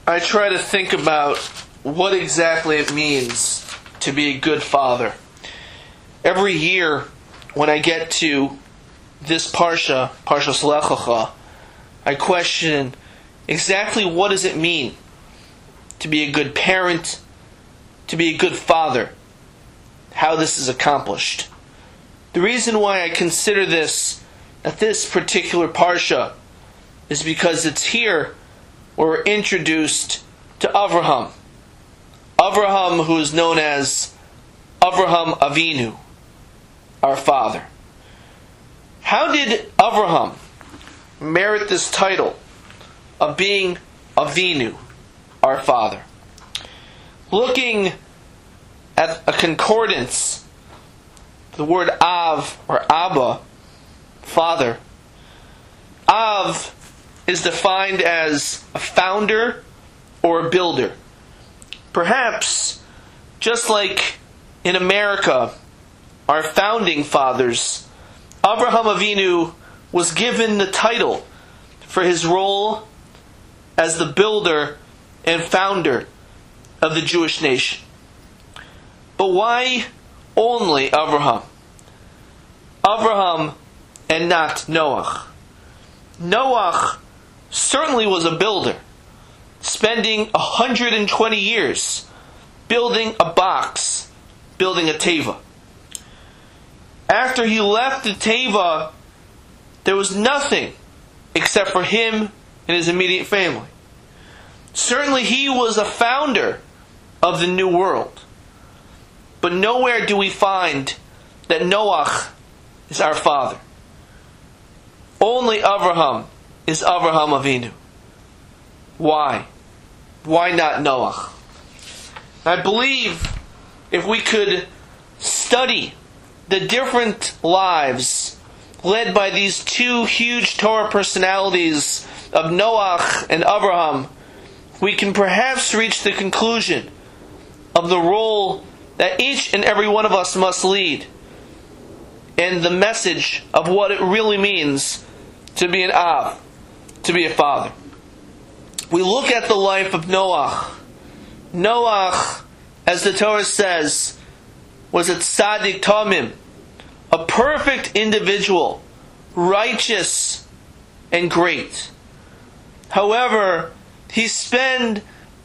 I try to think about what exactly it means to be a good father. Every year, when I get to this Parsha Lech Lecha, I question exactly what does it mean to be a good parent, to be a good father, how this is accomplished. The reason why I consider this at this particular Parsha is because it's here where we're introduced to Avraham. Avraham, who is known as Avraham Avinu, our father. How did Avraham merit this title of being Avinu, our father? Looking at a concordance, the word Av or Abba, father. Av is defined as a founder or a builder. Perhaps, just like in America, our founding fathers, Avraham Avinu was given the title for his role as the builder and founder of the Jewish nation. But why only Avraham? Avraham and not Noach. Noach certainly was a builder, spending 120 years building a box, building a teva. After he left the teva, there was nothing except for him and his immediate family. Certainly he was a founder of the new world. But nowhere do we find that Noach is our father. Only Avraham is Avraham Avinu. Why? Why not Noach? I believe if we could study the different lives led by these two huge Torah personalities of Noach and Avraham, we can perhaps reach the conclusion of the role that each and every one of us must lead, and the message of what it really means to be an Av, to be a father. We look at the life of Noach. Noach, as the Torah says, was a tzaddik tamim, a perfect individual, righteous and great. However, he spent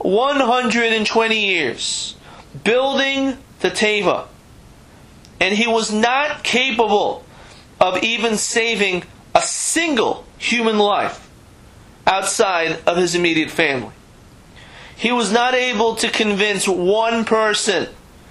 120 years building the teva, and he was not capable of even saving a single human life outside of his immediate family. He was not able to convince one person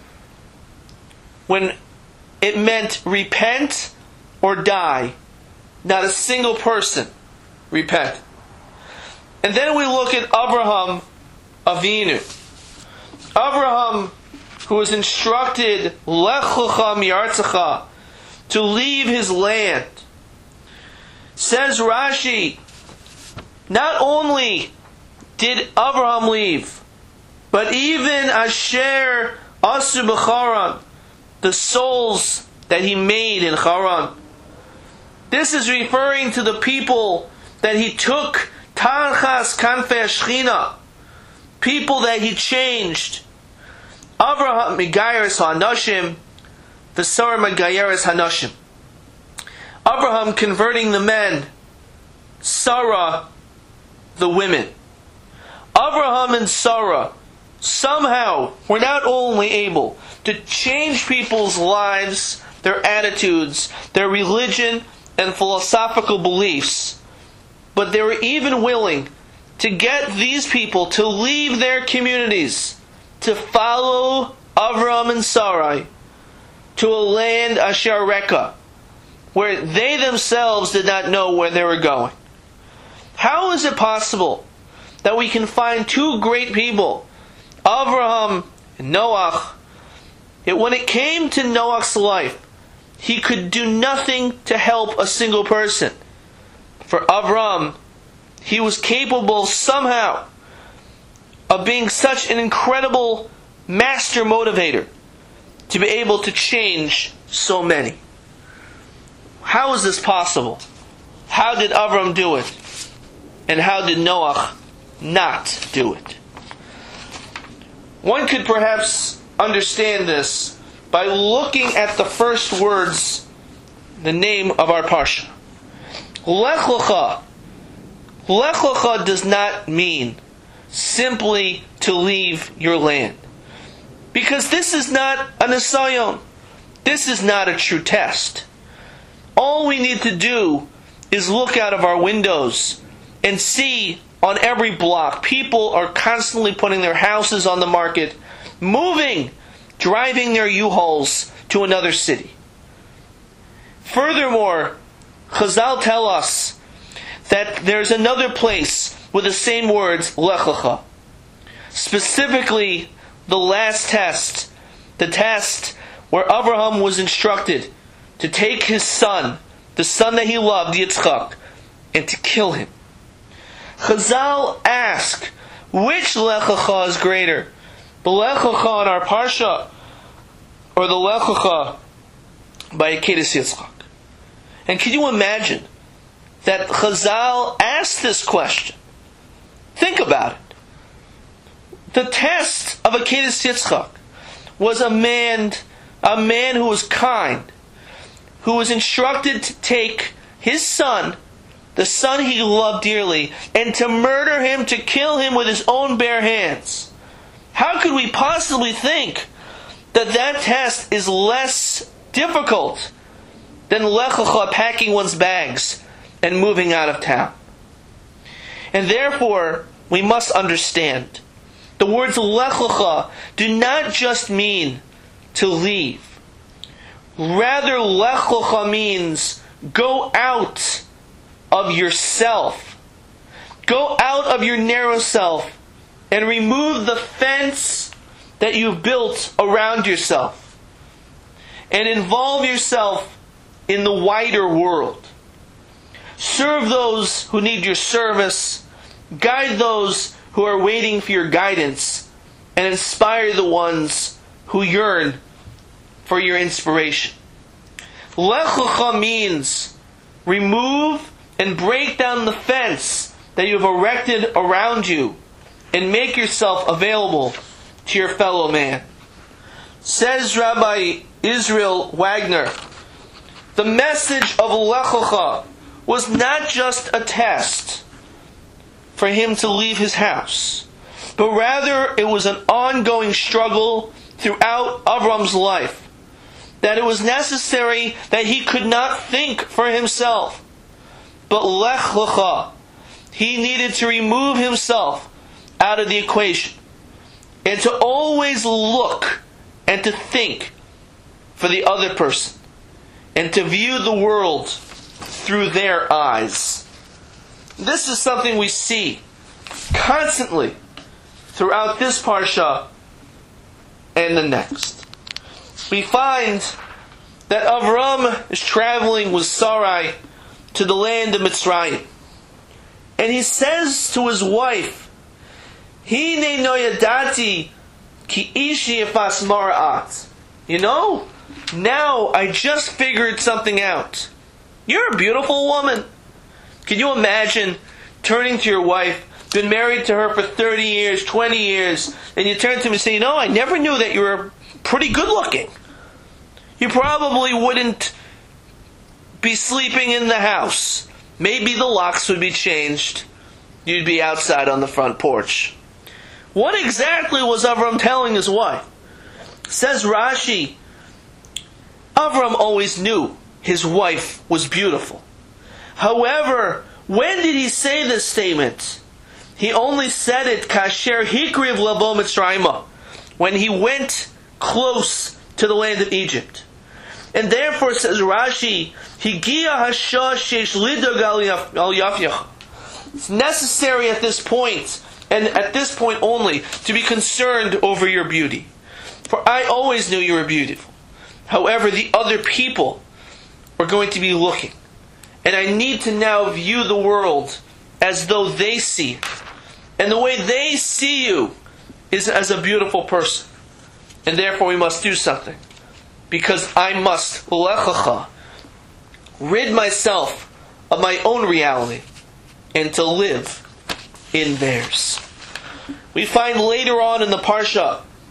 when it meant repent or die. Not a single person repent. And then we look at Avraham Avinu. Avraham, who was instructed, Lech lecha mi'artzecha, to leave his land. Says Rashi, not only did Avraham leave, but even Asher asu b'Charan, the souls that he made in Haran. This is referring to the people that he took Tanchas Kanfei Shechina, people that he changed. Avraham Megayeres Hanashim, the Sarah Megayeres Hanashim. Avraham converting the men, Sarah the women. Avraham and Sarah somehow were not only able to change people's lives, their attitudes, their religion and philosophical beliefs, but they were even willing to get these people to leave their communities to follow Avram and Sarai to a land Asher Reka, where they themselves did not know where they were going. How is it possible that we can find two great people, Avraham and Noach, yet when it came to Noach's life, he could do nothing to help a single person? For Avram, he was capable somehow of being such an incredible master motivator to be able to change so many. How is this possible? How did Avram do it? And how did Noach not do it? One could perhaps understand this by looking at the first words, the name of our parsha. Lech Lecha. Lech Lecha does not mean simply to leave your land. Because this is not a nisayon. This is not a true test. All we need to do is look out of our windows and see on every block people are constantly putting their houses on the market, moving, driving their U-Hauls to another city. Furthermore, Chazal tell us that there's another place with the same words, Lech Lecha. Specifically, the last test, the test where Abraham was instructed to take his son, the son that he loved, Yitzchak, and to kill him. Chazal ask, which Lech Lecha is greater? The Lech Lecha in our parsha, or the Lech Lecha by Akedas Yitzchak? And can you imagine that Chazal asked this question? Think about it. The test of Akedas Yitzchak was a man who was kind, who was instructed to take his son, the son he loved dearly, and to murder him, to kill him with his own bare hands. How could we possibly think that that test is less difficult than Lech Lecha, packing one's bags and moving out of town? And therefore, we must understand, the words Lech Lecha do not just mean to leave. Rather, Lech Lecha means go out of yourself. Go out of your narrow self and remove the fence that you've built around yourself. And involve yourself in the wider world. Serve those who need your service. Guide those who are waiting for your guidance. And inspire the ones who yearn for your inspiration. Lech Lecha means remove and break down the fence that you have erected around you and make yourself available to your fellow man. Says Rabbi Israel Wagner, the message of Lech Lecha was not just a test for him to leave his house, but rather it was an ongoing struggle throughout Avram's life. That it was necessary that he could not think for himself, but Lech Lecha. He needed to remove himself out of the equation and to always look and to think for the other person and to view the world through their eyes. This is something we see constantly throughout this parsha and the next. We find that Avram is traveling with Sarai to the land of Mitzrayim. And he says to his wife, Hine no yadati ki ishi efas mara'at. You know, now I just figured something out. You're a beautiful woman. Can you imagine turning to your wife, been married to her for 30 years, 20 years, and you turn to him and say, I never knew that you were pretty good looking. You probably wouldn't be sleeping in the house. Maybe the locks would be changed. You'd be outside on the front porch. What exactly was Avram telling his wife? Says Rashi, Avram always knew his wife was beautiful. However, when did he say this statement? He only said it kasher hikriv lavo Mitzrayim, when he went close to the land of Egypt. And therefore, says Rashi, Higia hasha sheish lidog al yafyach. It's necessary at this point, and at this point only, to be concerned over your beauty. For I always knew you were beautiful. However, the other people are going to be looking. And I need to now view the world as though they see it. And the way they see you is as a beautiful person. And therefore we must do something. Because I must, Lech Lecha, rid myself of my own reality and to live in theirs. We find later on in the Parsha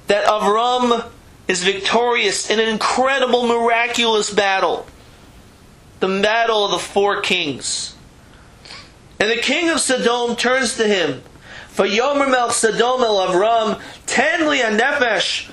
that Avram is victorious in an incredible, miraculous battle. The battle of the 4 kings. And the king of Sodom turns to him. Vayomer melech Sodom el Avram, ten li hanefesh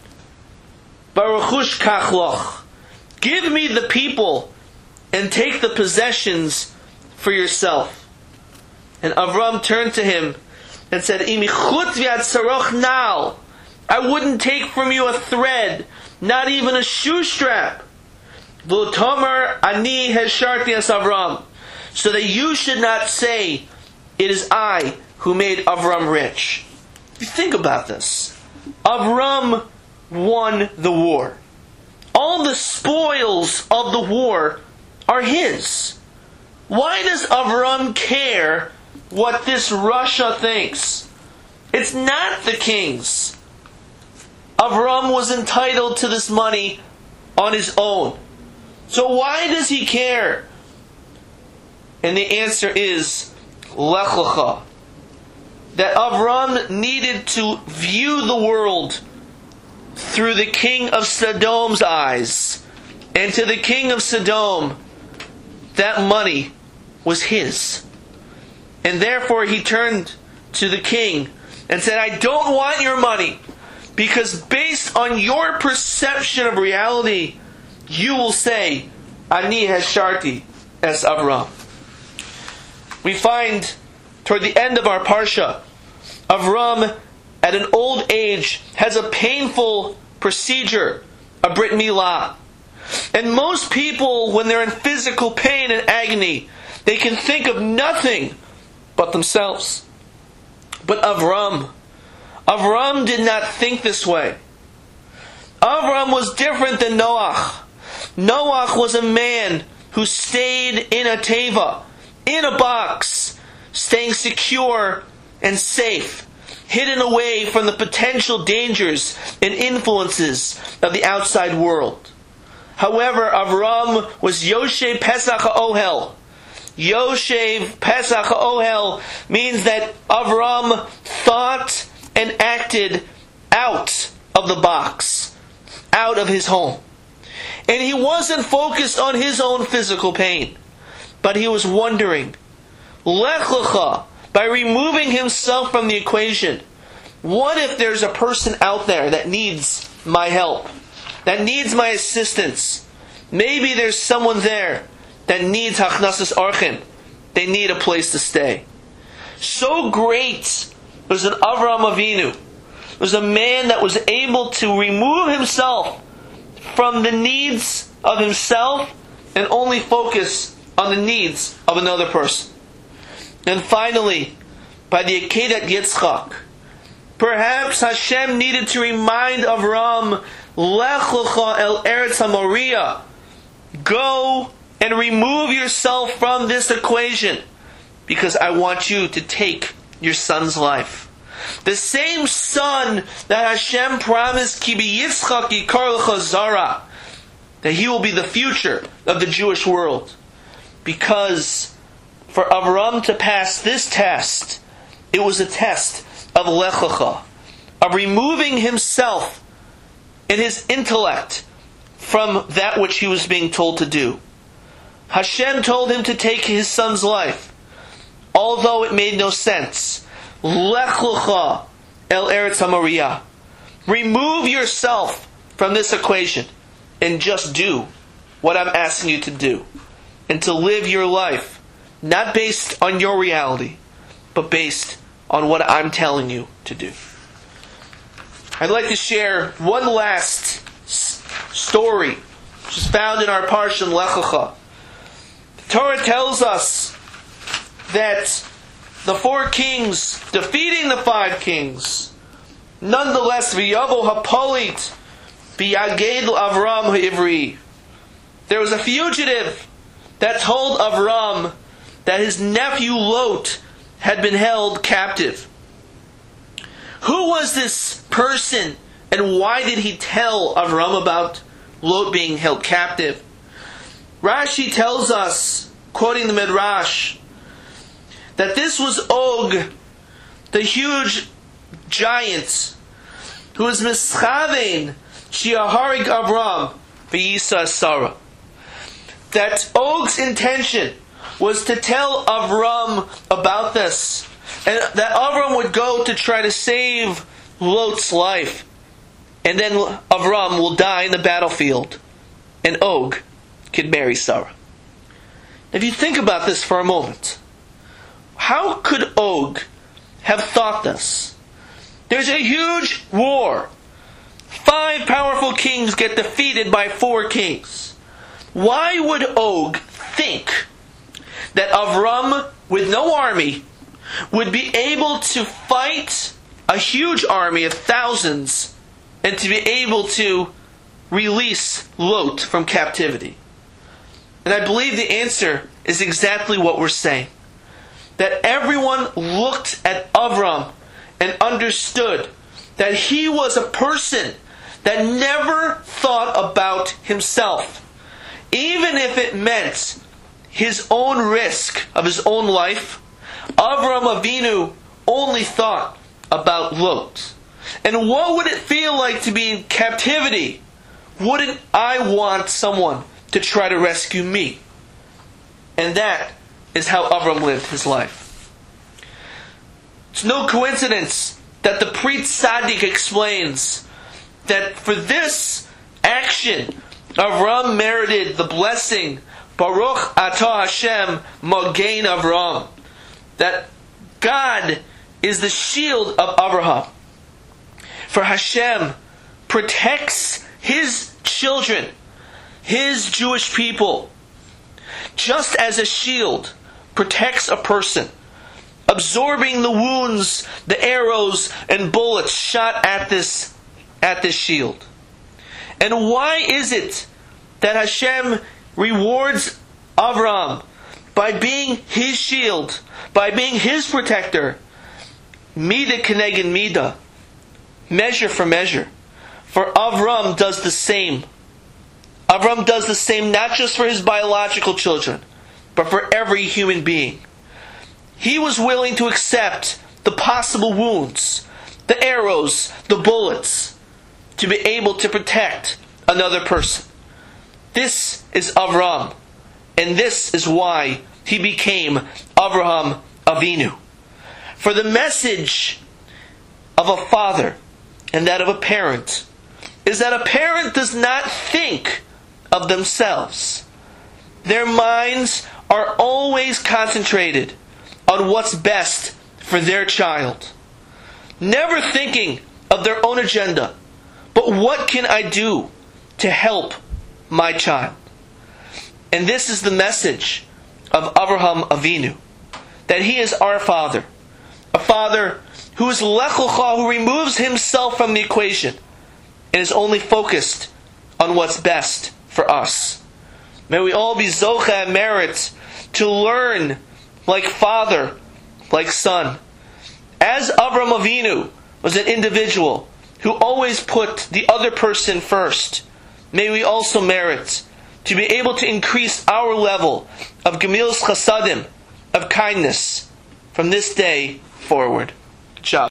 baruchush kachloch. Give me the people and take the possessions for yourself. And Avram turned to him and said, Imichut v'ad saroch nal. I wouldn't take from you a thread, not even a shoe strap. V'tomer ani hesharti es Avram. So that you should not say, it is I who made Avram rich. If you think about this, Avram won the war. All the spoils of the war are his. Why does Avram care what this Russia thinks? It's not the king's. Avram was entitled to this money on his own. So why does he care? And the answer is Lech Lecha. That Avram needed to view the world through the king of Sodom's eyes. And to the king of Sodom, that money was his. And therefore he turned to the king and said, I don't want your money, because based on your perception of reality, you will say, Ani hesharti es Avram. We find toward the end of our parsha, Avram at an old age has a painful procedure, a Brit Milah. And most people, when they're in physical pain and agony, they can think of nothing but themselves. But Avram did not think this way. Avram was different than Noach. Noach was a man who stayed in a teva, in a box, staying secure and safe, hidden away from the potential dangers and influences of the outside world. However, Avram was Yoshev Pesach HaOhel. Yoshev Pesach HaOhel means that Avram thought and acted out of the box, out of his home. And he wasn't focused on his own physical pain, but he was wondering, Lech Lecha, by removing himself from the equation, what if there's a person out there that needs my help, that needs my assistance? Maybe there's someone there that needs Hachnasas Orchim. They need a place to stay. So great was an Avraham Avinu. Was a man that was able to remove himself from the needs of himself and only focus on the needs of another person. And finally, by the Akedat Yitzchak, perhaps Hashem needed to remind Avram, Lech Lecha el Eretz HaMoriah, go and remove yourself from this equation, because I want you to take your son's life. The same son that Hashem promised, Ki b'Yitzchak yikar lecha zara, that he will be the future of the Jewish world. Because for Avram to pass this test, it was a test of Lech Lecha, of removing himself and his intellect from that which he was being told to do. Hashem told him to take his son's life, although it made no sense. Lech Lecha el Eretz HaMoriah. Remove yourself from this equation and just do what I'm asking you to do, and to live your life not based on your reality, but based on what I'm telling you to do. I'd like to share one last story, which is found in our Parsha Lech Lecha. The Torah tells us that the 4 kings defeating the 5 kings, nonetheless, v'yavo hapolit b'yaged Avram ha'ivri. There was a fugitive that told Avram that his nephew Lot had been held captive. Who was this person, and why did he tell Avram about Lot being held captive? Rashi tells us, quoting the Midrash, that this was Og, the huge giant who is mischavein shiaharig Avram v'yisa Sarah. That Og's intention was to tell Avram about this, and that Avram would go to try to save Lot's life, and then Avram will die in the battlefield, and Og could marry Sarah. If you think about this for a moment, how could Og have thought this? There's a huge war. 5 powerful kings get defeated by 4 kings. Why would Og think that Avram, with no army, would be able to fight a huge army of thousands and to be able to release Lot from captivity? And I believe the answer is exactly what we're saying. That everyone looked at Avram and understood that he was a person that never thought about himself. Even if it meant his own risk of his own life, Avram Avinu only thought about Lot. And what would it feel like to be in captivity? Wouldn't I want someone to try to rescue me? And that is how Avram lived his life. It's no coincidence that the priest Tzaddik explains that for this action, Avram merited the blessing, Baruch Atah Hashem Mogen Avram, that God is the shield of Abraham. For Hashem protects His children, His Jewish people, just as a shield protects a person, absorbing the wounds, the arrows and bullets shot at this shield. And why is it that Hashem rewards Avram by being his shield, by being his protector? Midah keneged midah, measure for measure. For Avram does the same. Avram does the same not just for his biological children, but for every human being. He was willing to accept the possible wounds, the arrows, the bullets, to be able to protect another person. This is Avram, and this is why he became Avraham Avinu. For the message of a father and that of a parent is that a parent does not think of themselves. Their minds are always concentrated on what's best for their child. Never thinking of their own agenda, but what can I do to help my child? And this is the message of Avraham Avinu, that he is our father. A father who is Lech Lecha, who removes himself from the equation and is only focused on what's best for us. May we all be zocha and merit to learn like father, like son. As Avraham Avinu was an individual who always put the other person first, may we also merit to be able to increase our level of Gemilas Chasadim, of kindness, from this day forward. Good job.